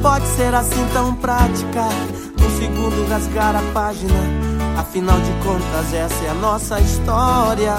pode ser assim tão prática. Um segundo rasgar a página. Afinal de contas essa é a nossa história.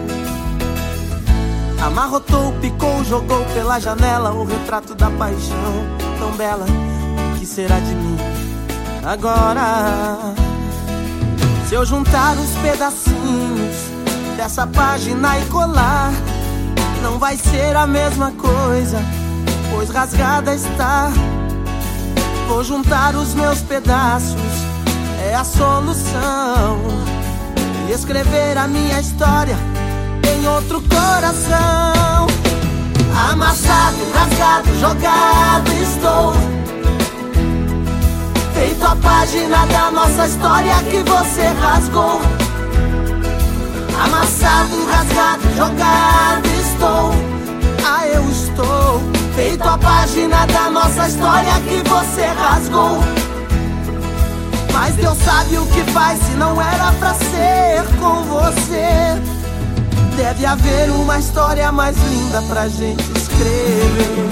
Amarrotou, picou, jogou pela janela o retrato da paixão tão bela. O que será de mim agora? Se eu juntar os pedacinhos dessa página e colar, não vai ser a mesma coisa, pois rasgada está. Vou juntar os meus pedaços, é a solução, e escrever a minha história em outro coração. Amassado, rasgado, jogado estou, feito a página da nossa história que você rasgou. Amassado, rasgado, jogado estou. Ah, eu estou, feito a página da nossa história que você rasgou. Mas Deus sabe o que faz se não era pra ser com você. Deve haver uma história mais linda pra gente escrever.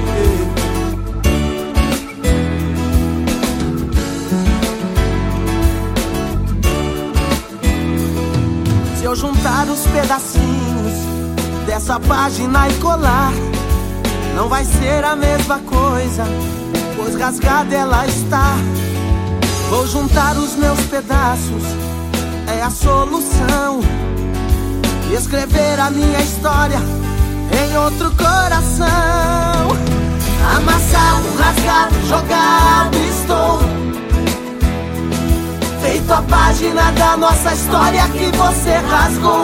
Se eu juntar os pedacinhos dessa página e colar, não vai ser a mesma coisa, pois rasgada ela está. Vou juntar os meus pedaços, é a solução, e escrever a minha história em outro coração. Amassado, rasgado, jogado estou, feito a página da nossa história que você rasgou.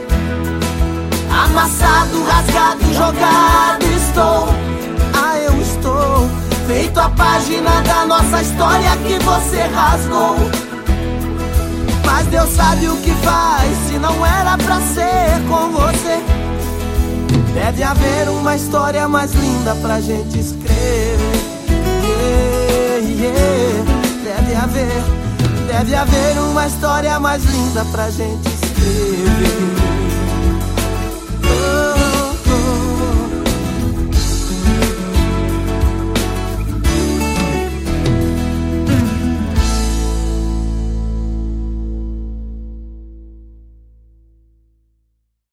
Amassado, rasgado, jogado estou. Ah, eu estou, feito a página da nossa história que você rasgou. Mas Deus sabe o que faz se não era pra ser com você. Deve haver uma história mais linda pra gente escrever. Deve haver uma história mais linda pra gente escrever.